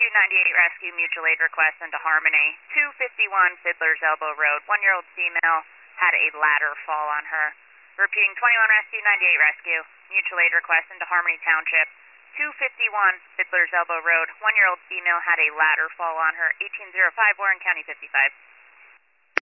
98 Rescue Mutual Aid request into Harmony. 251 Fiddler's Elbow Road. 1-year-old female had a ladder fall on her. Repeating, 21 Rescue, 98 Rescue. Mutual Aid request into Harmony Township. 251 Fiddler's Elbow Road. 1-year-old female had a ladder fall on her. 1805 Warren County 55.